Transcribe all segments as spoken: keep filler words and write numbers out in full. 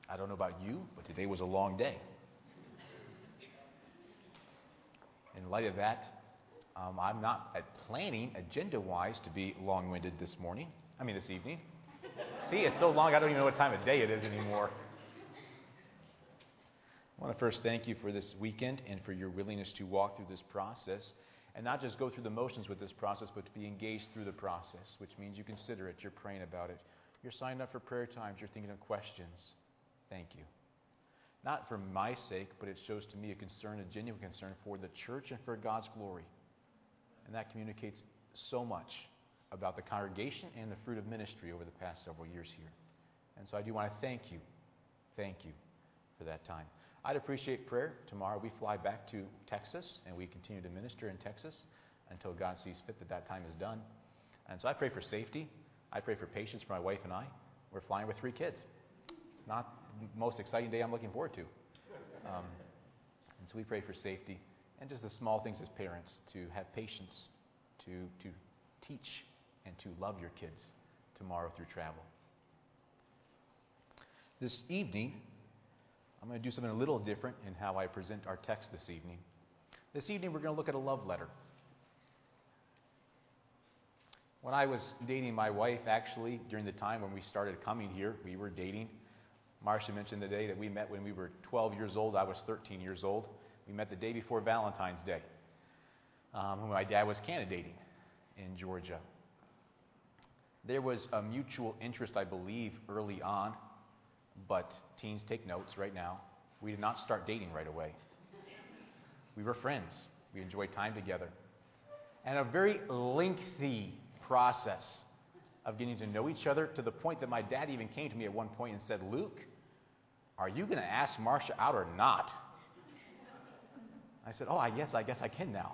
I don't know about you, but today was a long day. In light of that, um, I'm not at planning agenda-wise to be long-winded this morning. I mean this evening. See, it's so long I don't even know what time of day it is anymore. I want to first thank you for this weekend and for your willingness to walk through this process and not just go through the motions with this process, but to be engaged through the process, which means you consider it, you're praying about it, you're signing up for prayer times, you're thinking of questions. Thank you. Not for my sake, but it shows to me a concern, a genuine concern for the church and for God's glory. And that communicates so much about the congregation and the fruit of ministry over the past several years here. And so I do want to thank you. Thank you for that time. I'd appreciate prayer. Tomorrow we fly back to Texas and we continue to minister in Texas until God sees fit that that time is done. And so I pray for safety. I pray for patience for my wife and I. We're flying with three kids. It's not the most exciting day I'm looking forward to. Um, and so we pray for safety and just the small things as parents to have patience, to, to teach and to love your kids tomorrow through travel. This evening, I'm going to do something a little different in how I present our text this evening. This evening, we're going to look at a love letter. When I was dating my wife, actually, during the time when we started coming here, we were dating. Marcia mentioned the day that we met when we were twelve years old. I was thirteen years old. We met the day before Valentine's Day, um, when my dad was candidating in Georgia. There was a mutual interest, I believe, early on, but teens take notes right now. We did not start dating right away. We were friends. We enjoyed time together. And a very lengthy process of getting to know each other to the point that my dad even came to me at one point and said, "Luke, are you going to ask Marcia out or not?" I said, "Oh, I guess, I guess I can now."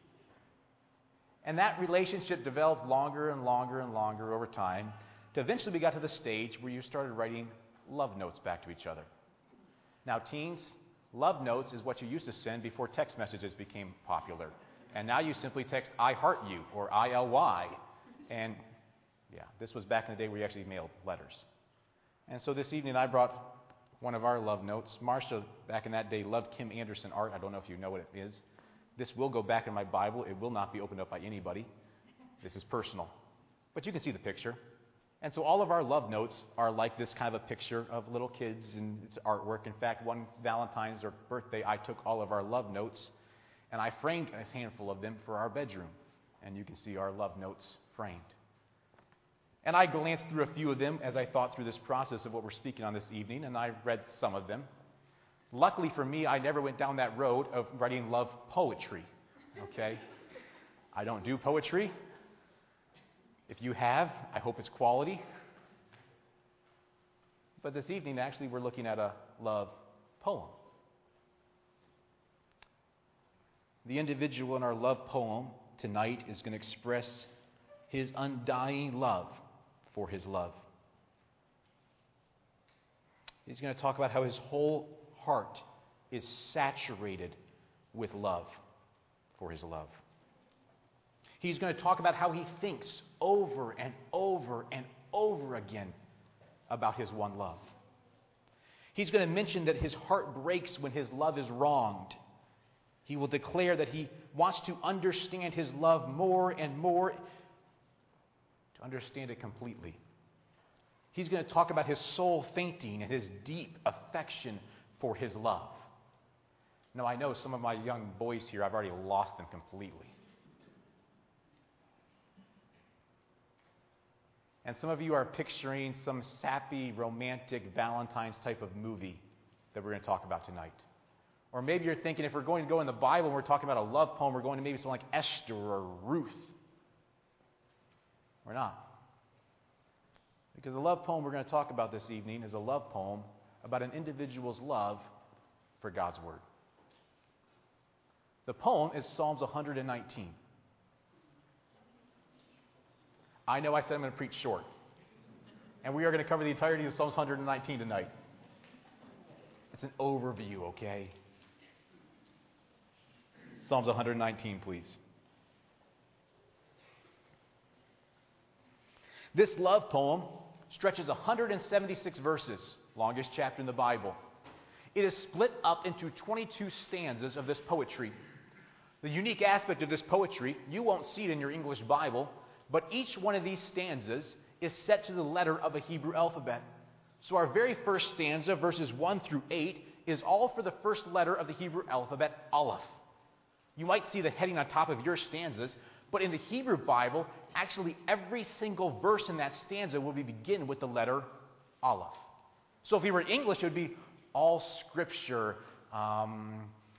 And that relationship developed longer and longer and longer over time. To eventually we got to the stage where you started writing love notes back to each other. Now, teens, love notes is what you used to send before text messages became popular. And now you simply text I heart you or I L Y. And yeah, this was back in the day where you actually mailed letters. And so this evening I brought one of our love notes. Marcia, back in that day, loved Kim Anderson art. I don't know if you know what it is. This will go back in my Bible. It will not be opened up by anybody. This is personal. But you can see the picture. And so all of our love notes are like this kind of a picture of little kids and it's artwork. In fact, one Valentine's or birthday, I took all of our love notes and I framed a handful of them for our bedroom. And you can see our love notes framed. And I glanced through a few of them as I thought through this process of what we're speaking on this evening, and I read some of them. Luckily for me, I never went down that road of writing love poetry. Okay? I don't do poetry. If you have, I hope it's quality. But this evening, actually, we're looking at a love poem. The individual in our love poem tonight is going to express his undying love for his love. He's going to talk about how his whole heart is saturated with love for his love. He's going to talk about how he thinks over and over and over again about his one love. He's going to mention that his heart breaks when his love is wronged. He will declare that he wants to understand his love more and more, to understand it completely. He's going to talk about his soul fainting and his deep affection for his love. Now, I know some of my young boys here, I've already lost them completely. And some of you are picturing some sappy, romantic Valentine's type of movie that we're going to talk about tonight. Or maybe you're thinking if we're going to go in the Bible and we're talking about a love poem, we're going to maybe something like Esther or Ruth. We're not. Because the love poem we're going to talk about this evening is a love poem about an individual's love for God's Word. The poem is Psalms one hundred nineteen. I know I said I'm going to preach short. And we are going to cover the entirety of Psalms one hundred nineteen tonight. It's an overview, okay? Psalms one hundred nineteen, please. This love poem stretches one hundred seventy-six verses, longest chapter in the Bible. It is split up into twenty-two stanzas of this poetry. The unique aspect of this poetry, you won't see it in your English Bible, but each one of these stanzas is set to the letter of a Hebrew alphabet. So our very first stanza, verses one through eight, is all for the first letter of the Hebrew alphabet, Aleph. You might see the heading on top of your stanzas, but in the Hebrew Bible, actually every single verse in that stanza will be begin with the letter Aleph. So if we were in English, it would be all Scripture um,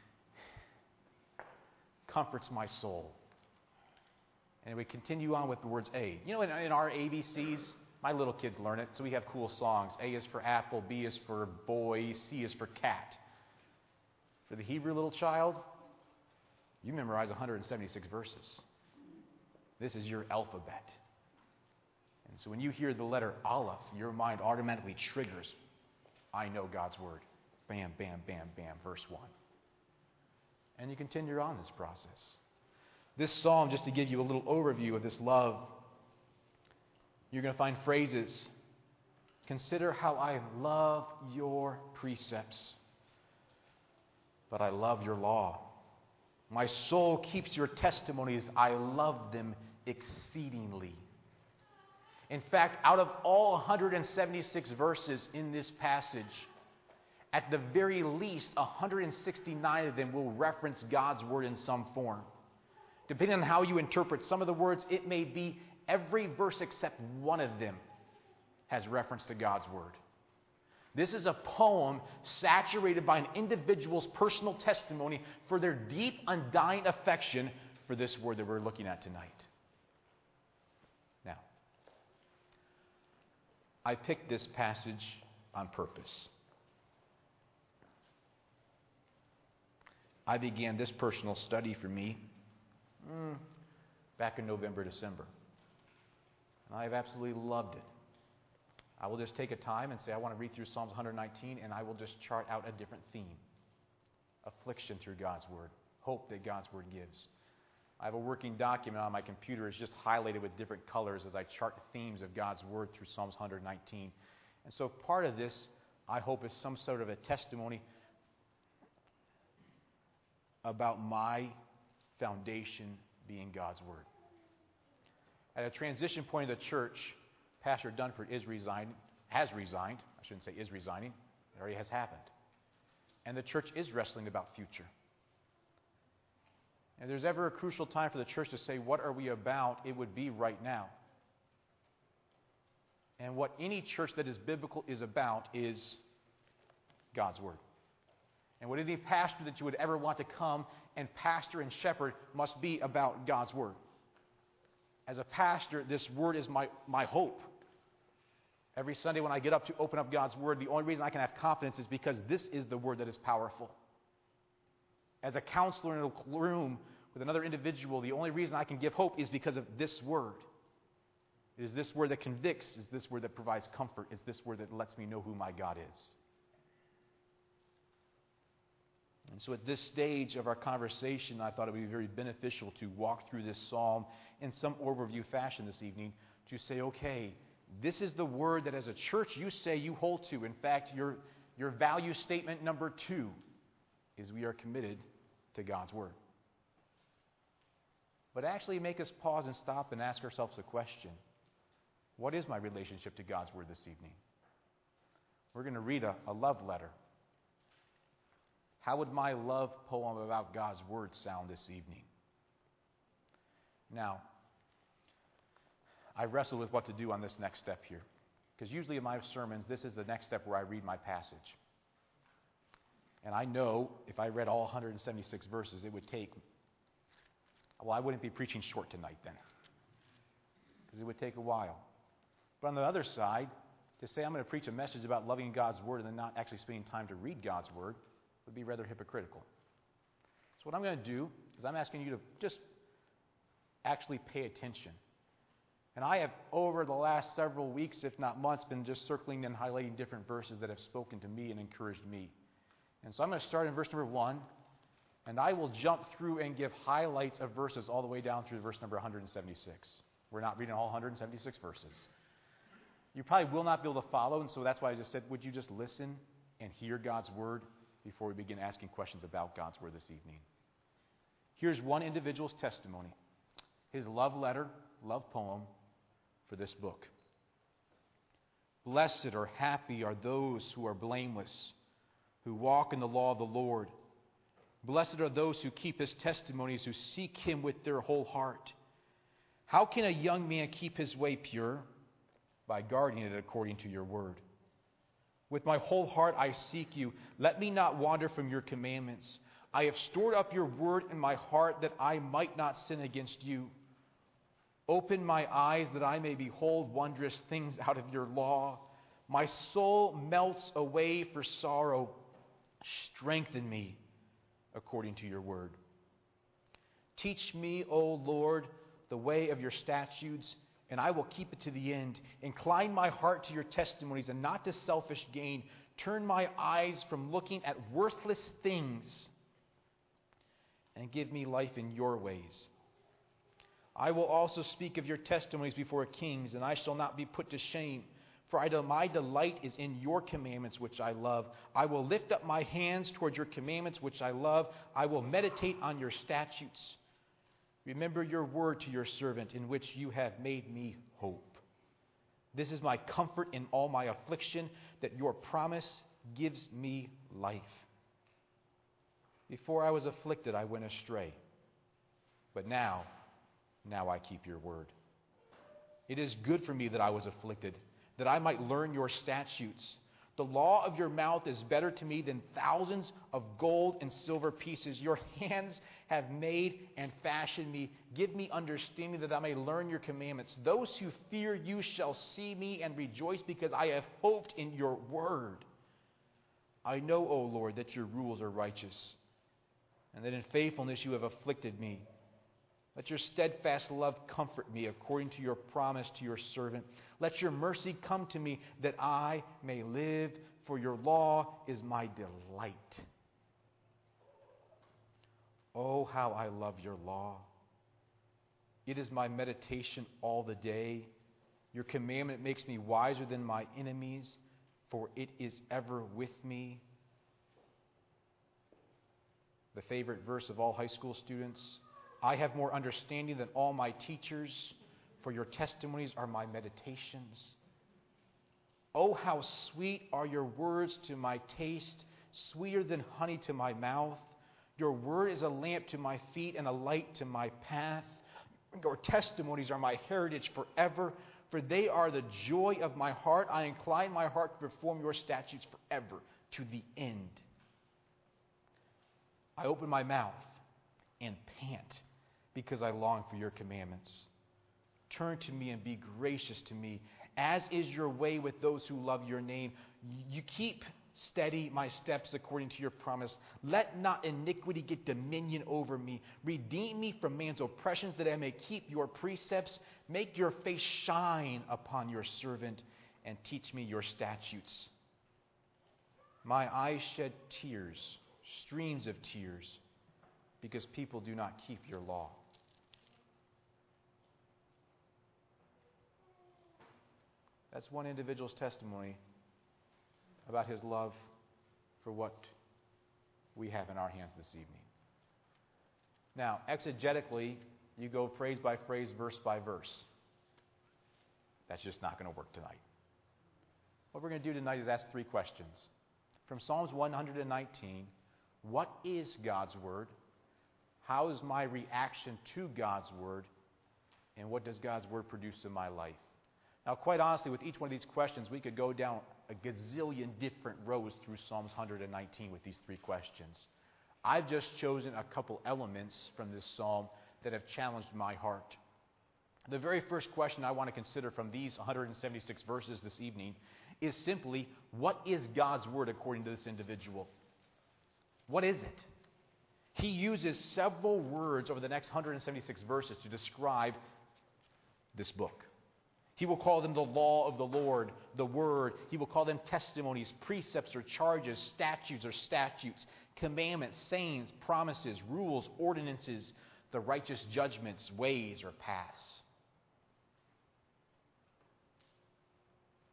comforts my soul. And we continue on with the words A. You know, in, in our A B Cs, my little kids learn it, so we have cool songs. A is for apple, B is for boy, C is for cat. For the Hebrew little child, you memorize one hundred seventy-six verses. This is your alphabet. And so when you hear the letter Aleph, your mind automatically triggers, I know God's Word. Bam, bam, bam, bam, verse one. And you continue on this process. This psalm, just to give you a little overview of this love, you're going to find phrases. Consider how I love your precepts, but I love your law. My soul keeps your testimonies. I love them exceedingly. In fact, out of all one hundred seventy-six verses in this passage, at the very least, one hundred sixty-nine of them will reference God's Word in some form. Depending on how you interpret some of the words, it may be every verse except one of them has reference to God's Word. This is a poem saturated by an individual's personal testimony for their deep, undying affection for this Word that we're looking at tonight. Now, I picked this passage on purpose. I began this personal study for me mm, back in November, December. And I've absolutely loved it. I will just take a time and say, I want to read through Psalms one nineteen, and I will just chart out a different theme. Affliction through God's Word. Hope that God's Word gives. I have a working document on my computer. It's just highlighted with different colors as I chart themes of God's Word through Psalms one nineteen. And so part of this, I hope, is some sort of a testimony about my foundation being God's Word. At a transition point of the church, Pastor Dunford is resigned, has resigned. I shouldn't say is resigning. It already has happened. And the church is wrestling about future. And if there's ever a crucial time for the church to say, what are we about? It would be right now. And what any church that is biblical is about is God's Word. And what any pastor that you would ever want to come and pastor and shepherd must be about God's Word. As a pastor, this Word is my, my hope. Every Sunday when I get up to open up God's Word, the only reason I can have confidence is because this is the Word that is powerful. As a counselor in a room with another individual, the only reason I can give hope is because of this Word. It is this Word that convicts. It's this Word that provides comfort. It's this Word that lets me know who my God is. And so at this stage of our conversation, I thought it would be very beneficial to walk through this psalm in some overview fashion this evening to say, okay, this is the Word that as a church you say you hold to. In fact, your, your value statement number two is we are committed to God's Word. But actually make us pause and stop and ask ourselves a question. What is my relationship to God's Word this evening? We're going to read a, a love letter. How would my love poem about God's Word sound this evening? Now, I wrestled with what to do on this next step here. Because usually in my sermons, this is the next step where I read my passage. And I know if I read all one hundred seventy-six verses, it would take, well, I wouldn't be preaching short tonight then. Because it would take a while. But on the other side, to say I'm going to preach a message about loving God's Word and then not actually spending time to read God's Word would be rather hypocritical. So what I'm going to do is I'm asking you to just actually pay attention. And I have, over the last several weeks, if not months, been just circling and highlighting different verses that have spoken to me and encouraged me. And so I'm going to start in verse number one, and I will jump through and give highlights of verses all the way down through verse number one hundred seventy-six. We're not reading all one hundred seventy-six verses. You probably will not be able to follow, and so that's why I just said, would you just listen and hear God's word before we begin asking questions about God's word this evening? Here's one individual's testimony, his love letter, love poem for this book. Blessed or happy are those who are blameless, who walk in the law of the Lord. Blessed are those who keep his testimonies, who seek him with their whole heart. How can a young man keep his way pure? By guarding it according to your word. With my whole heart I seek you. Let me not wander from your commandments. I have stored up your word in my heart that I might not sin against you. Open my eyes that I may behold wondrous things out of your law. My soul melts away for sorrow. Strengthen me according to your word. Teach me, O Lord, the way of your statutes, and I will keep it to the end. Incline my heart to your testimonies and not to selfish gain. Turn my eyes from looking at worthless things and give me life in your ways. I will also speak of your testimonies before kings, and I shall not be put to shame. For I, my delight is in your commandments, which I love. I will lift up my hands toward your commandments, which I love. I will meditate on your statutes. Remember your word to your servant, in which you have made me hope. This is my comfort in all my affliction, that your promise gives me life. Before I was afflicted, I went astray. But now, now I keep your word. It is good for me that I was afflicted, that I might learn your statutes. The law of your mouth is better to me than thousands of gold and silver pieces. Your hands have made and fashioned me. Give me understanding that I may learn your commandments. Those who fear you shall see me and rejoice, because I have hoped in your word. I know, O Lord, that your rules are righteous, and that in faithfulness you have afflicted me. Let your steadfast love comfort me according to your promise to your servant. Let your mercy come to me that I may live, for your law is my delight. Oh, how I love your law. It is my meditation all the day. Your commandment makes me wiser than my enemies, for it is ever with me. The favorite verse of all high school students. I have more understanding than all my teachers, for your testimonies are my meditations. Oh, how sweet are your words to my taste, sweeter than honey to my mouth. Your word is a lamp to my feet and a light to my path. Your testimonies are my heritage forever, for they are the joy of my heart. I incline my heart to perform your statutes forever, to the end. I open my mouth and pant, because I long for your commandments. Turn to me and be gracious to me, as is your way with those who love your name. You keep steady my steps according to your promise. Let not iniquity get dominion over me. Redeem me from man's oppressions, that I may keep your precepts. Make your face shine upon your servant, and teach me your statutes. My eyes shed tears, streams of tears, because people do not keep your law. That's one individual's testimony about his love for what we have in our hands this evening. Now, exegetically, you go phrase by phrase, verse by verse. That's just not going to work tonight. What we're going to do tonight is ask three questions. From Psalms one nineteen, what is God's Word? How is my reaction to God's Word? And what does God's Word produce in my life? Now, quite honestly, with each one of these questions, we could go down a gazillion different rows through Psalms one nineteen with these three questions. I've just chosen a couple elements from this psalm that have challenged my heart. The very first question I want to consider from these one hundred seventy-six verses this evening is simply, what is God's Word according to this individual? What is it? He uses several words over the next one hundred seventy-six verses to describe this book. He will call them the law of the Lord, the Word. He will call them testimonies, precepts or charges, statutes or statutes, commandments, sayings, promises, rules, ordinances, the righteous judgments, ways or paths.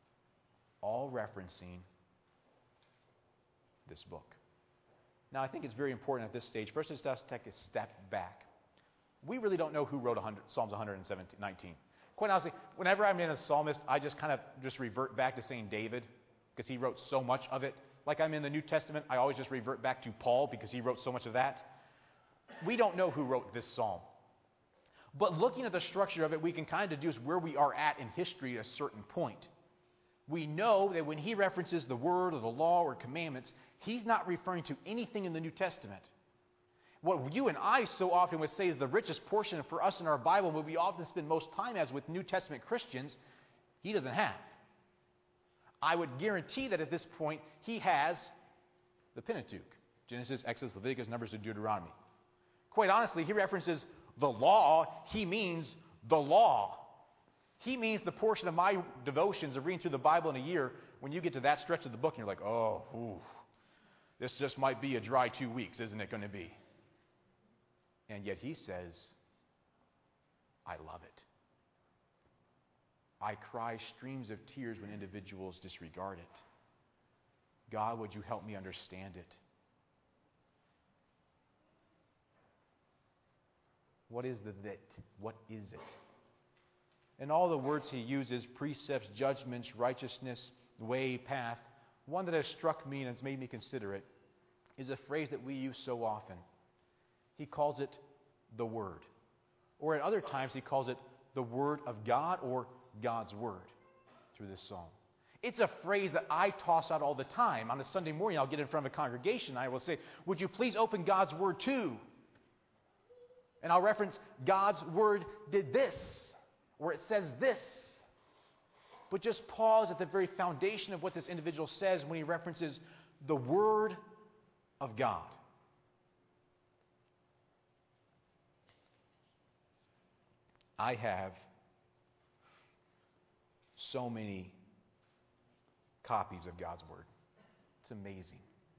all referencing this book. Now, I think it's very important at this stage. First, it's us to take a step back. We really don't know who wrote one hundred, Psalms one hundred nineteen. Quite honestly, whenever I'm in a psalmist, I just kind of just revert back to saying David, because he wrote so much of it. Like I'm in the New Testament, I always just revert back to Paul, because he wrote so much of that. We don't know who wrote this psalm. But looking at the structure of it, we can kind of deduce where we are at in history at a certain point. We know that when he references the word or the law or commandments, he's not referring to anything in the New Testament. What you and I so often would say is the richest portion for us in our Bible, and what we often spend most time as with New Testament Christians, he doesn't have. I would guarantee that at this point, he has the Pentateuch. Genesis, Exodus, Leviticus, Numbers, and Deuteronomy. Quite honestly, he references the law. He means the law. He means the portion of my devotions of reading through the Bible in a year. When you get to that stretch of the book, and you're like, oh, ooh, this just might be a dry two weeks, isn't it going to be? And yet he says, I love it. I cry streams of tears when individuals disregard it. God, would you help me understand it? What is the that? What is it? And all the words he uses, precepts, judgments, righteousness, way, path, one that has struck me and has made me consider it is a phrase that we use so often. He calls it the Word. Or at other times he calls it the Word of God or God's Word through this psalm. It's a phrase that I toss out all the time. On a Sunday morning, I'll get in front of a congregation. I will say, would you please open God's Word too? And I'll reference God's Word did this, or it says this. But just pause at the very foundation of what this individual says when he references the Word of God. I have so many copies of God's Word. It's amazing.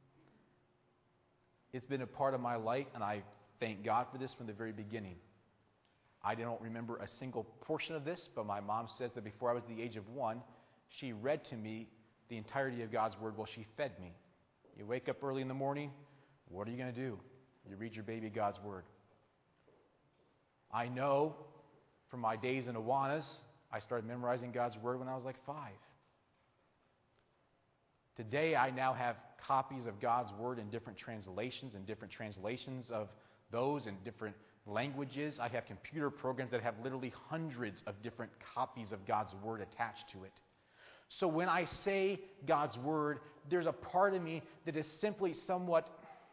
It's been a part of my life, and I thank God for this from the very beginning. I don't remember a single portion of this, but my mom says that before I was the age of one, she read to me the entirety of God's Word while she fed me. You wake up early in the morning, what are you going to do? You read your baby God's Word. I know from my days in Awanas, I started memorizing God's Word when I was like five. Today, I now have copies of God's Word in different translations and different translations of those in different languages. I have computer programs that have literally hundreds of different copies of God's Word attached to it. So when I say God's Word, there's a part of me that is simply somewhat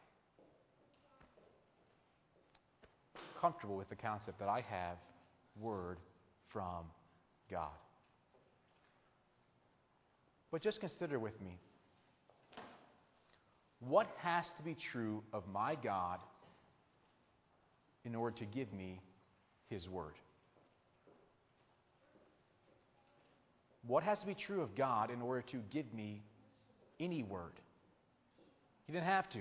comfortable with the concept that I have Word from God. But just consider with me, what has to be true of my God in order to give me His Word? What has to be true of God in order to give me any word? He didn't have to.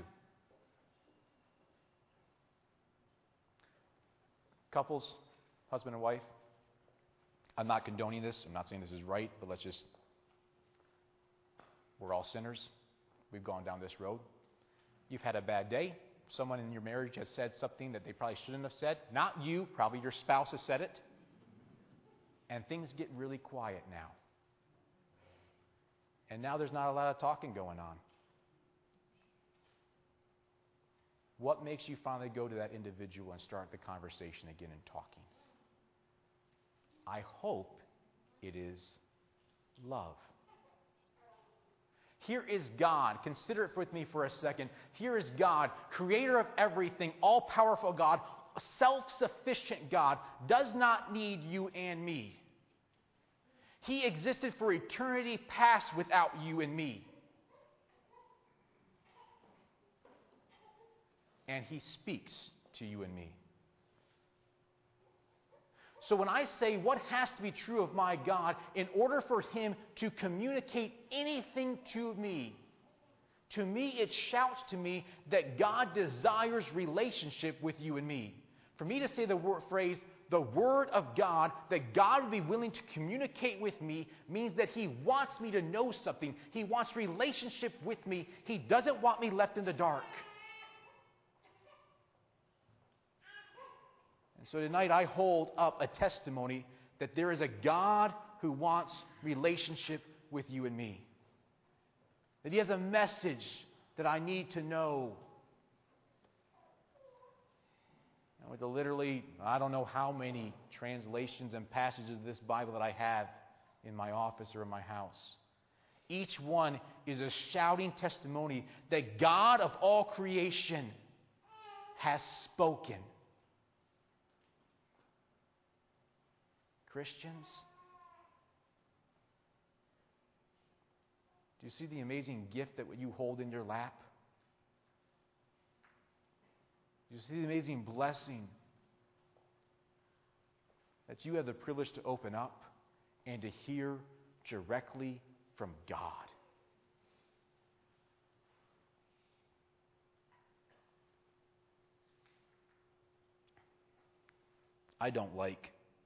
Couples, husband and wife, I'm not condoning this. I'm not saying this is right, but let's just, we're all sinners. We've gone down this road. You've had a bad day. Someone in your marriage has said something that they probably shouldn't have said. Not you, probably your spouse has said it. And things get really quiet now. And now there's not a lot of talking going on. What makes you finally go to that individual and start the conversation again and talking? I hope it is love. Here is God. Consider it with me for a second. Here is God, creator of everything, all-powerful God, self-sufficient God, does not need you and me. He existed for eternity past without you and me. And He speaks to you and me. So when I say what has to be true of my God, in order for Him to communicate anything to me, to me it shouts to me that God desires relationship with you and me. For me to say the word phrase, the Word of God, that God would be willing to communicate with me, means that He wants me to know something. He wants relationship with me. He doesn't want me left in the dark. And so tonight I hold up a testimony that there is a God who wants relationship with you and me. That He has a message that I need to know. And with the literally, I don't know how many translations and passages of this Bible that I have in my office or in my house. Each one is a shouting testimony that God of all creation has spoken. Christians, do you see the amazing gift that you hold in your lap? Do you see the amazing blessing that you have the privilege to open up and to hear directly from God? I don't like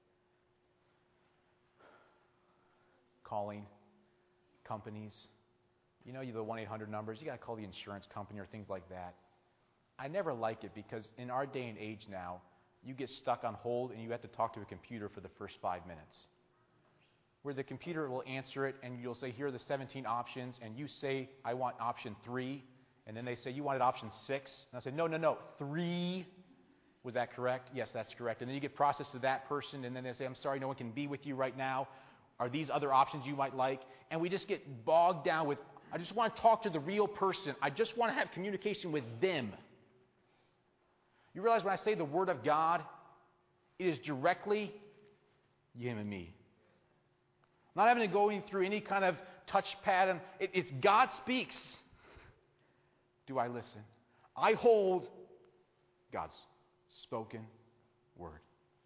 calling companies. You know, the one eight hundred numbers, you got to call the insurance company or things like that. I never like it because in our day and age now, you get stuck on hold and you have to talk to a computer for the first five minutes. Where the computer will answer it and you'll say, here are the seventeen options, and you say, I want option three, and then they say, you wanted option six. And I say, no, no, no, three. Was that correct? Yes, that's correct. And then you get processed to that person, and then they say, I'm sorry, no one can be with you right now. Are these other options you might like? And we just get bogged down with, I just want to talk to the real person. I just want to have communication with them. You realize when I say the Word of God, it is directly Him and me. I'm not having to go through any kind of touchpad. And it, it's God speaks. Do I listen? I hold God's spoken Word.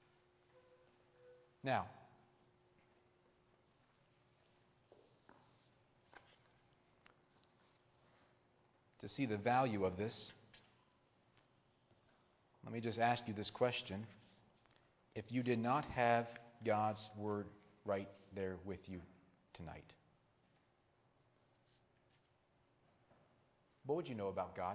Now, to see the value of this, let me just ask you this question. If you did not have God's Word right there with you tonight, what would you know about God?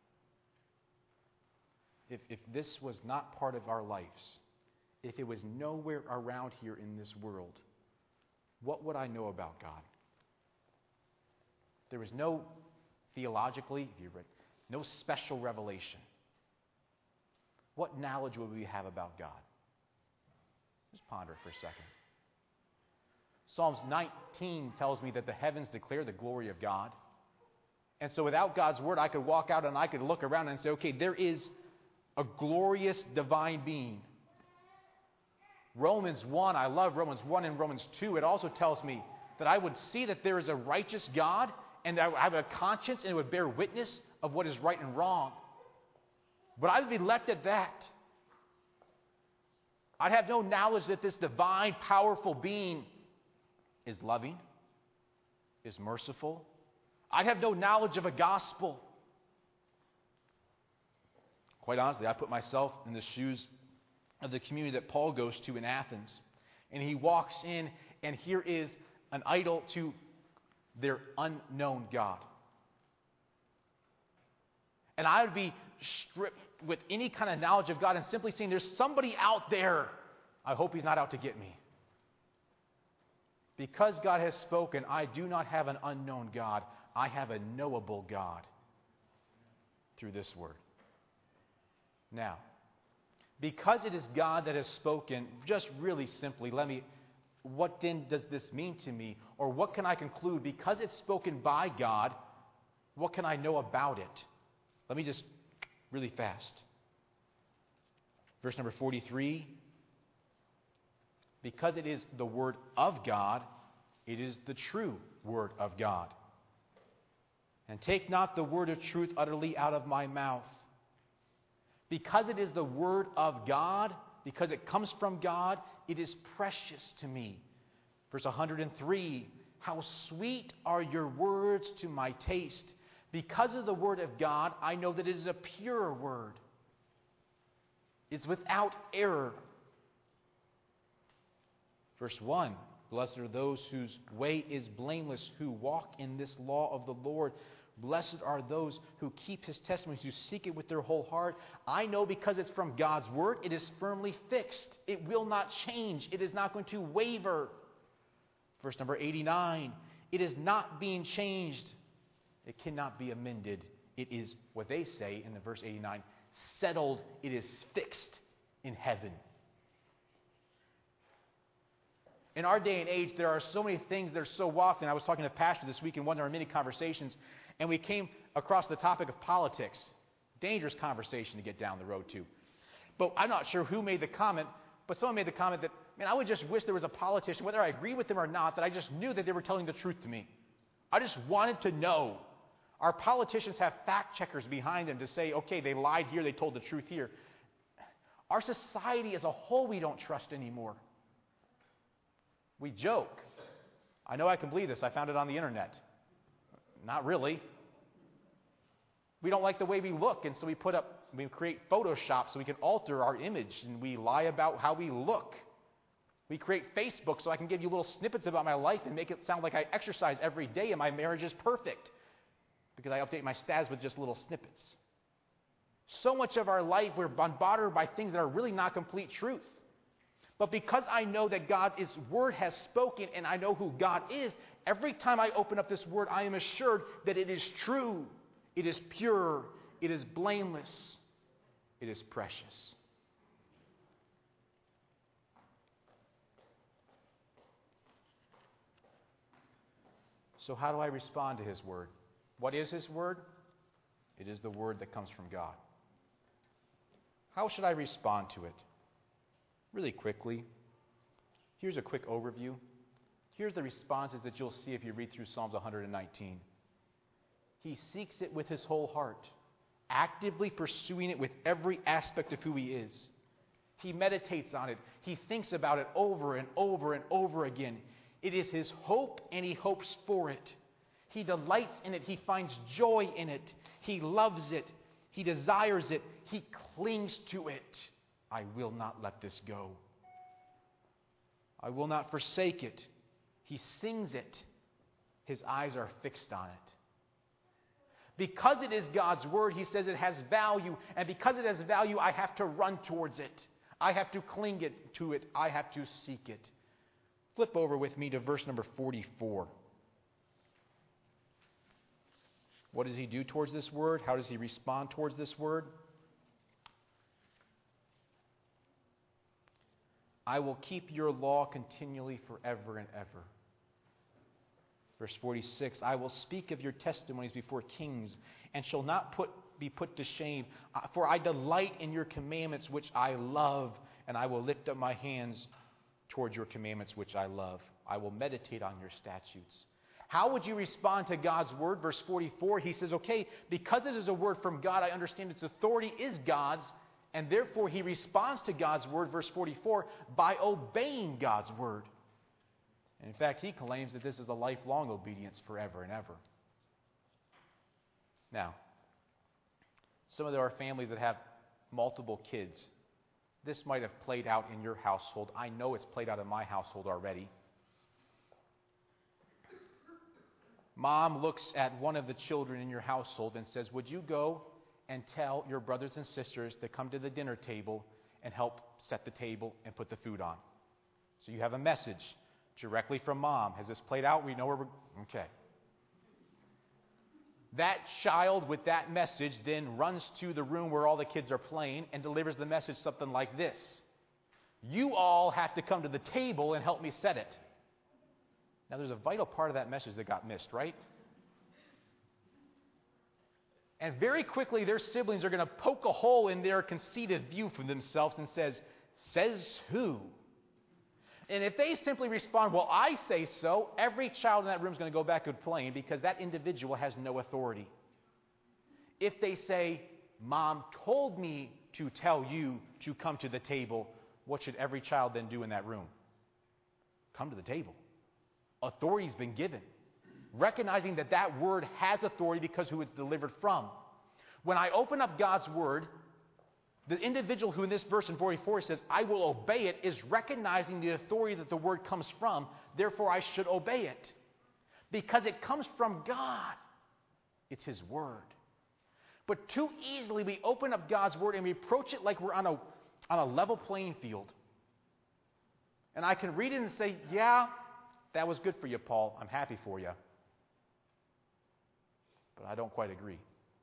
If, if this was not part of our lives, if it was nowhere around here in this world, what would I know about God? There was no theologically, if you read, no special revelation. What knowledge would we have about God? Just ponder for a second. Psalms nineteen tells me that the heavens declare the glory of God. And so without God's Word, I could walk out and I could look around and say, okay, there is a glorious divine being. Romans one, I love Romans one and Romans two. It also tells me that I would see that there is a righteous God, and I have a conscience, and it would bear witness of what is right and wrong. But I would be left at that. I'd have no knowledge that this divine, powerful being is loving, is merciful. I'd have no knowledge of a gospel. Quite honestly, I put myself in the shoes of the community that Paul goes to in Athens. And he walks in, and here is an idol to their unknown God. And I would be stripped with any kind of knowledge of God and simply saying, there's somebody out there. I hope he's not out to get me. Because God has spoken, I do not have an unknown God. I have a knowable God through this Word. Now, because it is God that has spoken, just really simply, let me, what then does this mean to me? Or what can I conclude? Because it's spoken by God, what can I know about it? Let me just really fast. Verse number forty-three. Because it is the Word of God, it is the true Word of God. And take not the word of truth utterly out of my mouth. Because it is the Word of God, because it comes from God, it is precious to me. Verse one hundred three, how sweet are your words to my taste. Because of the Word of God, I know that it is a pure word. It's without error. Verse one, blessed are those whose way is blameless, who walk in this law of the Lord. Blessed are those who keep his testimonies, who seek it with their whole heart. I know because it's from God's word, it is firmly fixed. It will not change. It is not going to waver. Verse number eighty-nine, it is not being changed. It cannot be amended. It is what they say in the verse eighty-nine, settled. It is fixed in heaven. In our day and age, there are so many things that are so often. I was talking to a pastor this week in one of our many conversations, and we came across the topic of politics. Dangerous conversation to get down the road to. But I'm not sure who made the comment, but someone made the comment that, man, I would just wish there was a politician, whether I agree with them or not, that I just knew that they were telling the truth to me. I just wanted to know. Our politicians have fact checkers behind them to say, okay, they lied here, they told the truth here. Our society as a whole, we don't trust anymore. We joke. I know I can believe this. I found it on the internet. Not really. We don't like the way we look, and so we put up, we create Photoshop so we can alter our image, and we lie about how we look. We create Facebook so I can give you little snippets about my life and make it sound like I exercise every day and my marriage is perfect because I update my stats with just little snippets. So much of our life, we're bombarded by things that are really not complete truth. But because I know that God's word has spoken and I know who God is, every time I open up this word, I am assured that it is true, it is pure, it is blameless, it is precious. So how do I respond to his word? What is his word? It is the word that comes from God. How should I respond to it? Really quickly, here's a quick overview. Here's the responses that you'll see if you read through Psalms one nineteen. He seeks it with his whole heart, actively pursuing it with every aspect of who he is. He meditates on it. He thinks about it over and over and over again. It is his hope, and he hopes for it. He delights in it. He finds joy in it. He loves it. He desires it. He clings to it. I will not let this go. I will not forsake it. He sings it. His eyes are fixed on it. Because it is God's word, he says it has value. And because it has value, I have to run towards it. I have to cling it to it. I have to seek it. Flip over with me to verse number forty-four. What does he do towards this word? How does he respond towards this word? I will keep your law continually forever and ever. Verse forty-six, I will speak of your testimonies before kings and shall not put, be put to shame. For I delight in your commandments which I love, and I will lift up my hands towards your commandments which I love. I will meditate on your statutes. How would you respond to God's word? Verse forty-four, he says, okay, because it is a word from God, I understand its authority is God's, and therefore he responds to God's word, verse forty-four, by obeying God's word. And in fact, he claims that this is a lifelong obedience forever and ever. Now, some of our families that have multiple kids, this might have played out in your household. I know it's played out in my household already. Mom looks at one of the children in your household and says, would you go and tell your brothers and sisters to come to the dinner table and help set the table and put the food on? So you have a message directly from mom. Has this played out? We know where we're... Okay. That child with that message then runs to the room where all the kids are playing and delivers the message something like this. You all have to come to the table and help me set it. Now there's a vital part of that message that got missed, right? And very quickly their siblings are going to poke a hole in their conceited view from themselves and says, says who? And if they simply respond, well, I say so, every child in that room is going to go back to playing because that individual has no authority. If they say, Mom told me to tell you to come to the table, what should every child then do in that room? Come to the table. Authority's been given. Recognizing that that word has authority because who it's delivered from. When I open up God's word, The individual who in this verse in forty-four says, I will obey it, is recognizing the authority that the word comes from. Therefore, I should obey it. Because it comes from God. It's His word. But too easily we open up God's word and we approach it like we're on a, on a level playing field. And I can read it and say, yeah, that was good for you, Paul. I'm happy for you. But I don't quite agree.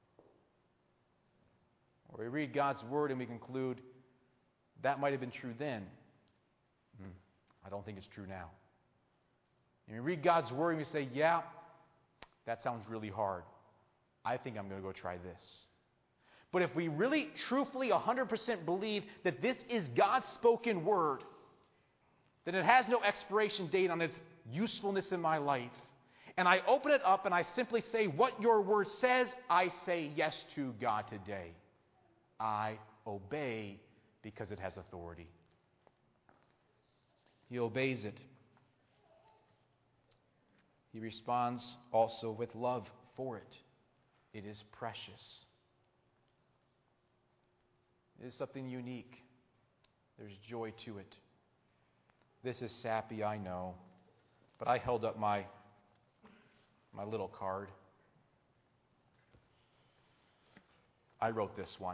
Or we read God's word and we conclude, that might have been true then. Hmm, I don't think it's true now. And we read God's word and we say, yeah, that sounds really hard. I think I'm going to go try this. But if we really, truthfully, one hundred percent believe that this is God's spoken word, then it has no expiration date on its usefulness in my life. And I open it up and I simply say, what your word says, I say yes to God today. I obey because it has authority. He obeys it. He responds also with love for it. It is precious. It is something unique. There's joy to it. This is sappy, I know, but I held up my, my little card. I wrote this one.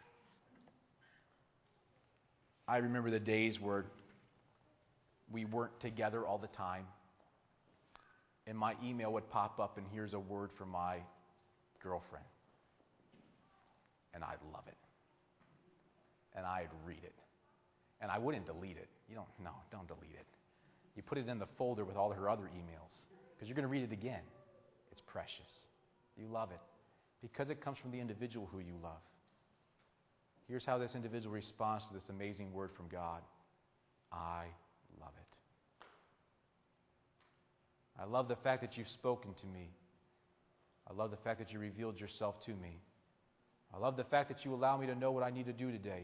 I remember the days where we weren't together all the time, and my email would pop up, and here's a word from my girlfriend. And I'd love it. And I'd read it. And I wouldn't delete it. You don't, no, don't delete it. You put it in the folder with all her other emails, because you're going to read it again. It's precious. You love it. Because it comes from the individual who you love. Here's how this individual responds to this amazing word from God. I love it. I love the fact that you've spoken to me. I love the fact that you revealed yourself to me. I love the fact that you allow me to know what I need to do today.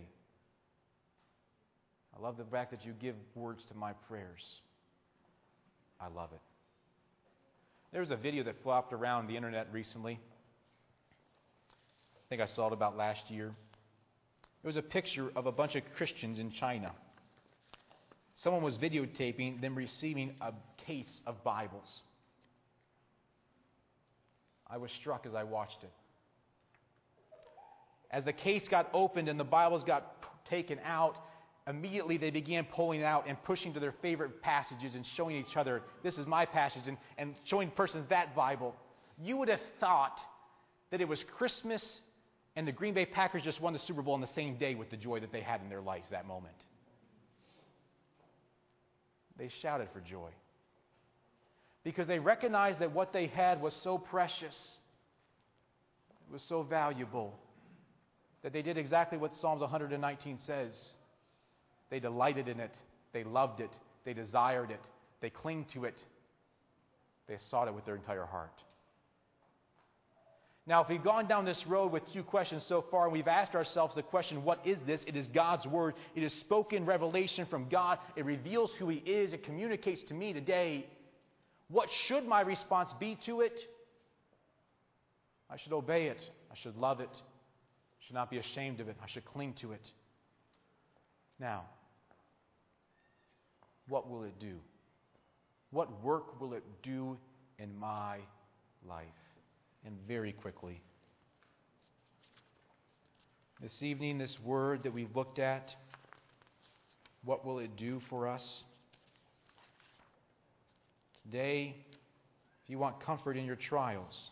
I love the fact that you give words to my prayers. I love it. There was a video that flopped around the internet recently. I think I saw it about last year. It was a picture of a bunch of Christians in China. Someone was videotaping them receiving a case of Bibles. I was struck as I watched it. As the case got opened and the Bibles got taken out, immediately they began pulling out and pushing to their favorite passages and showing each other, this is my passage, and, and showing persons that Bible. You would have thought that it was Christmas and the Green Bay Packers just won the Super Bowl on the same day with the joy that they had in their lives that moment. They shouted for joy. Because they recognized that what they had was so precious, it was so valuable, that they did exactly what Psalms one nineteen says. They delighted in it. They loved it. They desired it. They clinged to it. They sought it with their entire heart. Now, if we've gone down this road with two questions so far, and we've asked ourselves the question, what is this? It is God's Word. It is spoken revelation from God. It reveals who He is. It communicates to me today. What should my response be to it? I should obey it. I should love it. I should not be ashamed of it. I should cling to it. Now, what will it do? What work will it do in my life? And very quickly. This evening, this word that we've looked at, what will it do for us? Today, if you want comfort in your trials,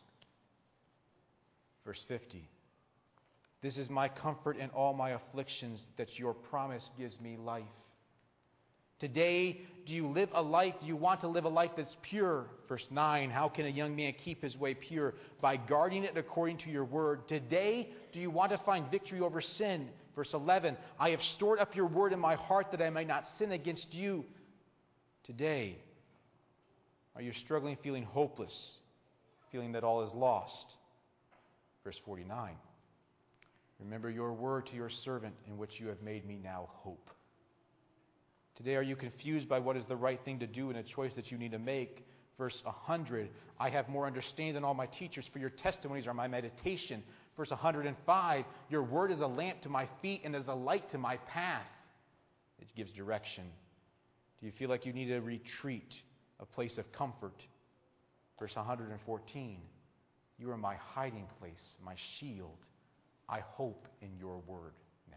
verse fifty. This is my comfort in all my afflictions, that your promise gives me life. Today, do you live a life, do you want to live a life that's pure? Verse nine, how can a young man keep his way pure? By guarding it according to your word. Today, do you want to find victory over sin? Verse eleven, I have stored up your word in my heart that I may not sin against you. Today, are you struggling, feeling hopeless, feeling that all is lost? Verse forty-nine, remember your word to your servant in which you have made me now hope. Today, are you confused by what is the right thing to do in a choice that you need to make? Verse one hundred, I have more understanding than all my teachers, for your testimonies are my meditation. Verse one hundred five, your word is a lamp to my feet and is a light to my path. It gives direction. Do you feel like you need a retreat, a place of comfort? Verse one hundred fourteen, you are my hiding place, my shield. I hope in your word now.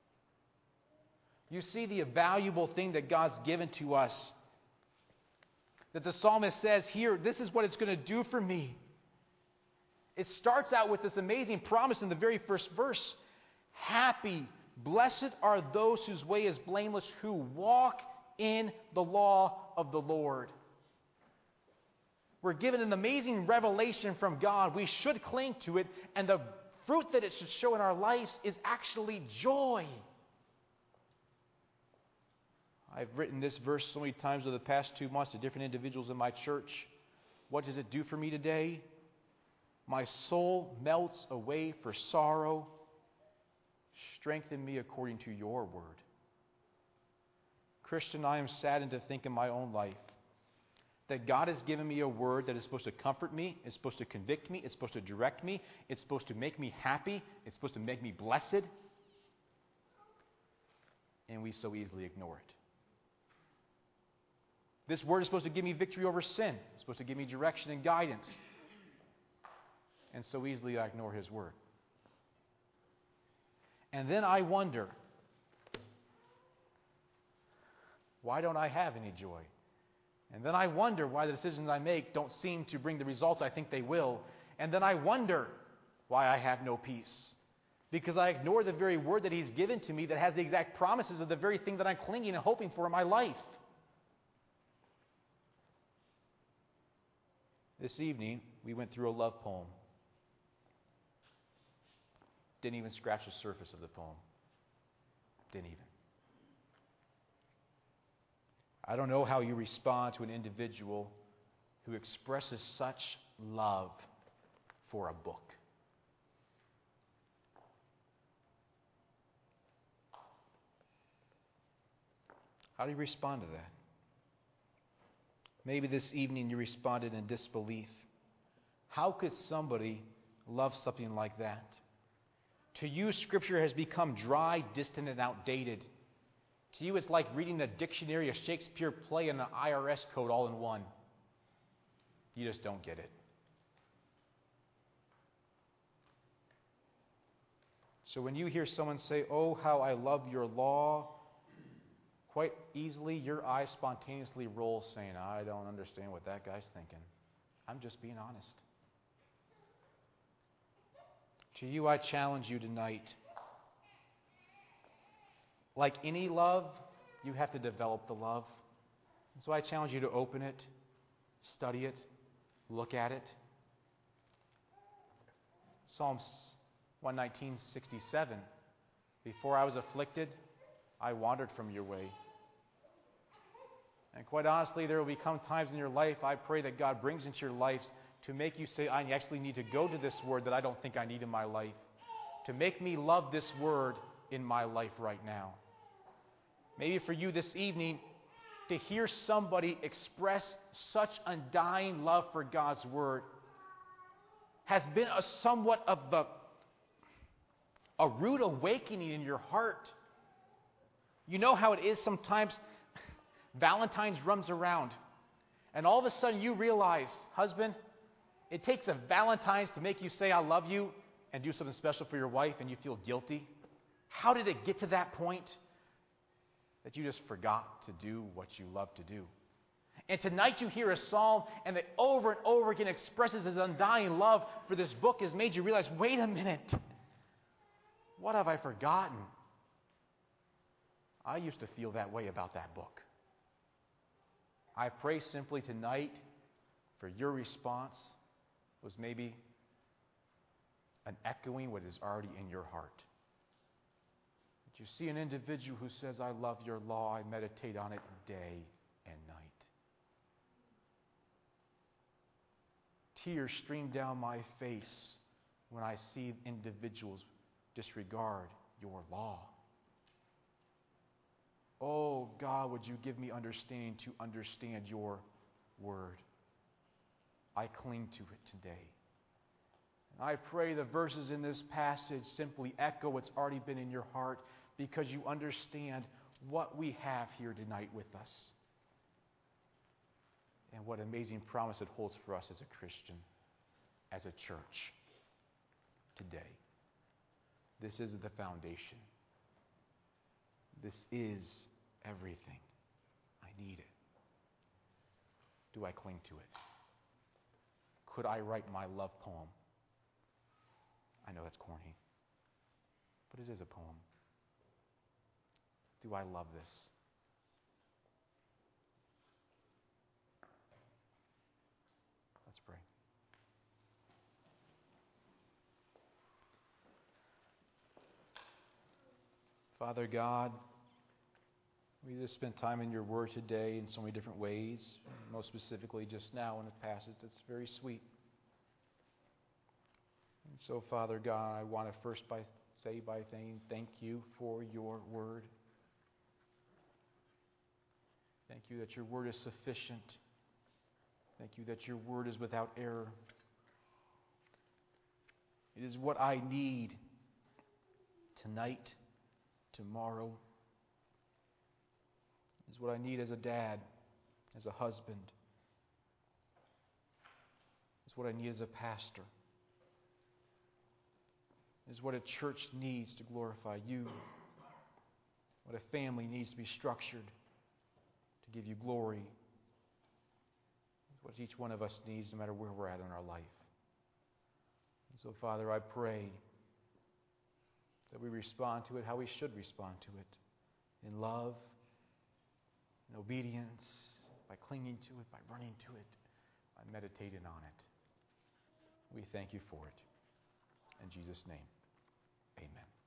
You see the valuable thing that God's given to us. That the psalmist says here, this is what it's going to do for me. It starts out with this amazing promise in the very first verse. Happy, blessed are those whose way is blameless, who walk in the law of the Lord. We're given an amazing revelation from God. We should cling to it, and the fruit that it should show in our lives is actually joy. I've written this verse so many times over the past two months to different individuals in my church. What does it do for me today? My soul melts away for sorrow. Strengthen me according to your word. Christian, I am saddened to think in my own life that God has given me a word that is supposed to comfort me, it's supposed to convict me, it's supposed to direct me, it's supposed to make me happy, it's supposed to make me blessed, and we so easily ignore it. This word is supposed to give me victory over sin. It's supposed to give me direction and guidance. And so easily I ignore His word. And then I wonder, why don't I have any joy? And then I wonder why the decisions I make don't seem to bring the results I think they will. And then I wonder why I have no peace. Because I ignore the very word that He's given to me that has the exact promises of the very thing that I'm clinging and hoping for in my life. This evening, we went through a love poem. Didn't even scratch the surface of the poem. Didn't even. I don't know how you respond to an individual who expresses such love for a book. How do you respond to that? Maybe this evening you responded in disbelief. How could somebody love something like that? To you, Scripture has become dry, distant, and outdated. To you, it's like reading a dictionary, a Shakespeare play, and an I R S code all in one. You just don't get it. So when you hear someone say, "Oh, how I love your law," quite easily your eyes spontaneously roll saying, "I don't understand what that guy's thinking." I'm just being honest. To you, I challenge you tonight. Like any love, you have to develop the love. And so I challenge you to open it, study it, look at it. Psalms one nineteen, sixty-seven. Before I was afflicted, I wandered from your way. And quite honestly, there will become times in your life, I pray that God brings into your life to make you say, I actually need to go to this word that I don't think I need in my life. To make me love this word in my life right now. Maybe for you this evening, to hear somebody express such undying love for God's word has been a somewhat of the, a rude awakening in your heart. You know how it is sometimes Valentine's runs around, and all of a sudden you realize, husband, it takes a Valentine's to make you say I love you and do something special for your wife, and you feel guilty. How did it get to that point that you just forgot to do what you love to do? And tonight you hear a psalm, and that over and over again expresses his undying love for this book has made you realize, wait a minute, what have I forgotten? I used to feel that way about that book. I pray simply tonight for your response was maybe an echoing what is already in your heart. That you see an individual who says, I love your law, I meditate on it day and night. Tears stream down my face when I see individuals disregard your law. Oh, God, would you give me understanding to understand your word? I cling to it today. And I pray the verses in this passage simply echo what's already been in your heart because you understand what we have here tonight with us and what amazing promise it holds for us as a Christian, as a church today. This is the foundation. This is everything. I need it. Do I cling to it? Could I write my love poem? I know that's corny, but it is a poem. Do I love this? Let's pray. Father God, we just spent time in your word today in so many different ways, most specifically just now in a passage that's very sweet. And so, Father God, I want to first by, say by saying thank you for your word. Thank you that your word is sufficient. Thank you that your word is without error. It is what I need tonight, tomorrow. It's what I need as a dad, as a husband. It's what I need as a pastor. It's what a church needs to glorify you. What a family needs to be structured to give you glory. It's what each one of us needs no matter where we're at in our life. And so, Father, I pray that we respond to it how we should respond to it. In love, in obedience, by clinging to it, by running to it, by meditating on it. We thank you for it. In Jesus' name, amen.